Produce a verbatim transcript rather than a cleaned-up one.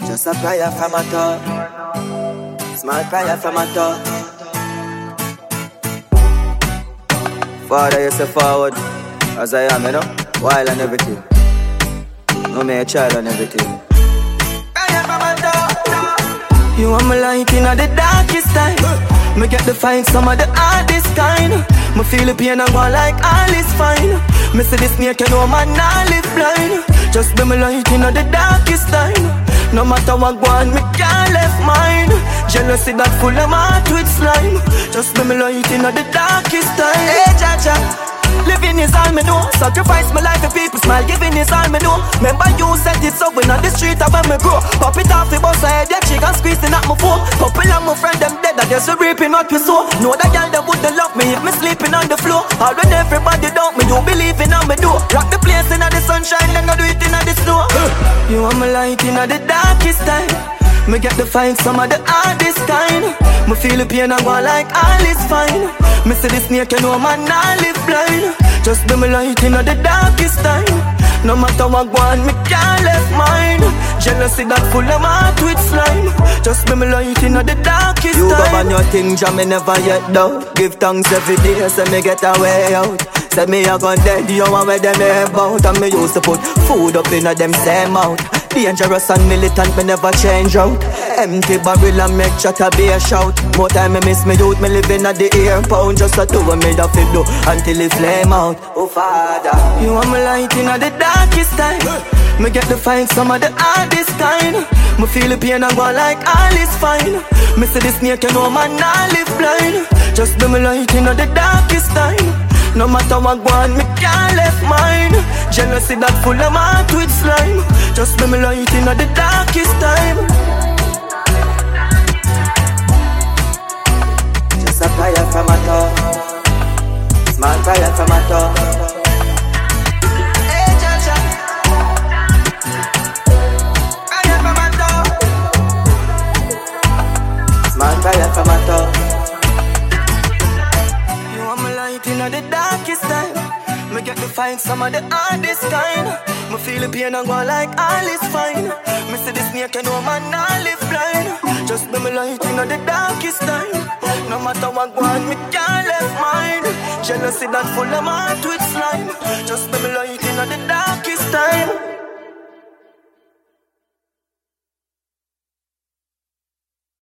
Just a prayer from a top, small prayer from a top. Father, you say forward, as I am, you know, while and everything. No me a child and everything. Prayer from a top. You are my light in the darkest time. Me get to find some of the hardest kind. Me feel the pain and go like all is fine. Me see this snake, you know man, I live blind. Just be my light in the darkest time. No matter what go on, me can't left mine. Jealousy that full of my with slime. Just be my light in the darkest time. Hey, Jaja, living is all me know. Sacrifice my life for people smile, giving is all me know. Remember you said it so when on the street I when me grow. Pop it off the bus, I head your chick and squeezing at my phone. Couple of my friend them dead, I guess we reaping what we sow. Know that girl that wouldn't love me if me sleeping on the floor. All when everybody doubt me, you believe in on me do. Rock the place in the sunshine, then I do it in the snow. You are my light in the darkest time. Me get to find some of the hardest kind. Me feel the pain and go like all is fine. Me see the snake, you know man, I live blind. Just be my light in the darkest time. No matter what go on, me can't left mine. Jealousy that full of my with slime. Just be my light in the darkest you time. You go on your thing, jam me never yet doubt. Give thanks every day, so me get a way out. Say me a gun dead, you want where them about. And me used to put food up in a them same mouth. Dangerous and militant, me never change out. Empty barrel and make chatter be a shout. More time me miss me youth, me living at the airport. Just a two of me that feel do until it flame out. Oh Father, you are my light in the darkest time. Me get to find some of the hardest kind. Me feel the pain and go like all is fine. Me see the snake, you know man, I live blind. Just be my light in the darkest time. No matter what go on, me can't left mine. Jealousy that full of my with slime. Just be my light in the darkest time. Just a prayer from a top, small prayer from a top. Hey, Jaja, prayer from a top, small prayer from a top. In the darkest time, me get to find some of the hardest kind. Me feel the pain and go like all is fine. Me see the snake, you know man, I live blind. Just be my light in the darkest time. No matter what go on, me can't left mine. Jealousy that full of my with